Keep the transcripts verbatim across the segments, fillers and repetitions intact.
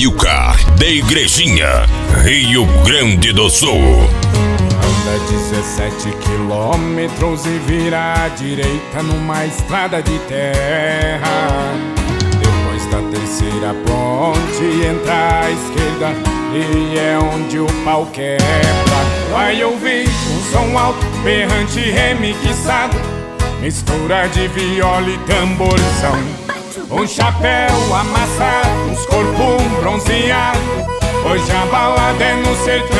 Ilka, da Igrejinha, Rio Grande do Sul. Anda dezessete quilômetros e vira à direita numa estrada de terra. Depois da terceira ponte entra à esquerda e é onde o pau quebra. Vai ouvir um som alto, berrante, remixado, mistura de viola e tamborzão. Um chapéu amassado, uns corpos bronzeados, hoje a balada é no sertão.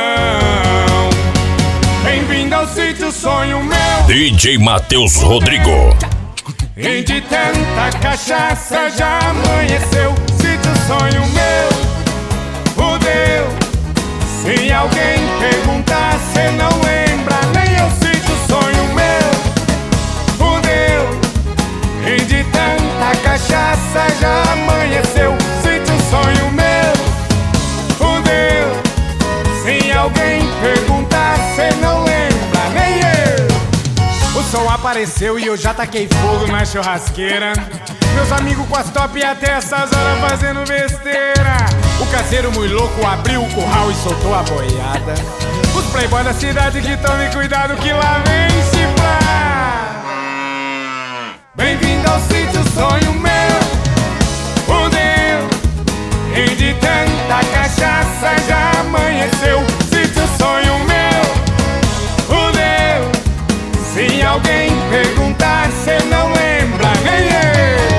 Bem-vindo ao sítio Sonho Meu, D J Matheus Rodrigo. e de tanta cachaça já amanheceu. Sítio Sonho Meu, fudeu. Se alguém perguntar, cê não lembra nem é o sítio Sonho Meu, fudeu. E de tanta cachaça já amanheceu. Sítio Sonho Meu, fudeu. Se alguém perguntar, cê não lembra nem eu. O som apareceu e eu já taquei fogo na churrasqueira. Meus amigos com as top até essas horas fazendo besteira. O caseiro muito louco abriu o curral e soltou a boiada. Os playboys da cidade que tomem cuidado que lá vem chifrar. Bem-vindo ao sítio Sonho Meu, fudeu. E de tanta cachaça já amanheceu. Sítio Sonho Meu, fudeu. Se alguém perguntar, cê não lembra nem eu.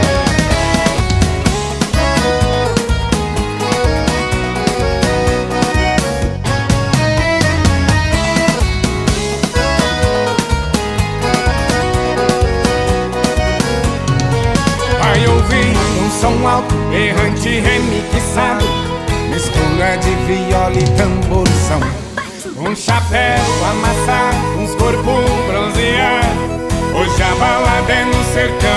Vai ouvir um som alto, errante, remixado, mistura de viola e tamborzão. Um chapéu amassado, uns corpos bronzeados, hoje a balada é no sertão.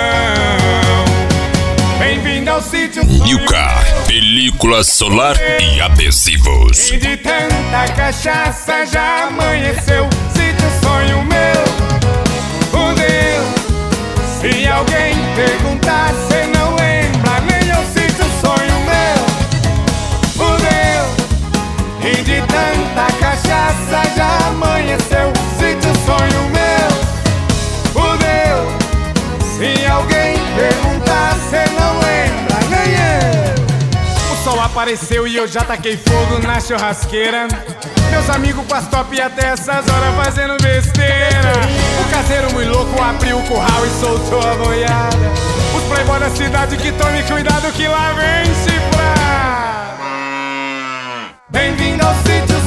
Bem-vindo ao sítio Ilka, película solar e adesivos. E de tanta cachaça já amanheceu. Sítio Sonho Meu, fudeu. Se alguém perguntar, cê não lembra nem é o sítio Sonho Meu, fudeu. E de tanta cachaça já amanheceu. Sítio Sonho Meu, fudeu. Se alguém perguntar, cê não lembra nem eu. O sol apareceu e eu já taquei fogo na churrasqueira. Meus amigos com as top até essas horas fazendo besteira. O caseiro muito louco abriu o curral e soltou a boiada. Os playboys da cidade que tome cuidado que lá vem chifrar. Bem-vindo ao sítio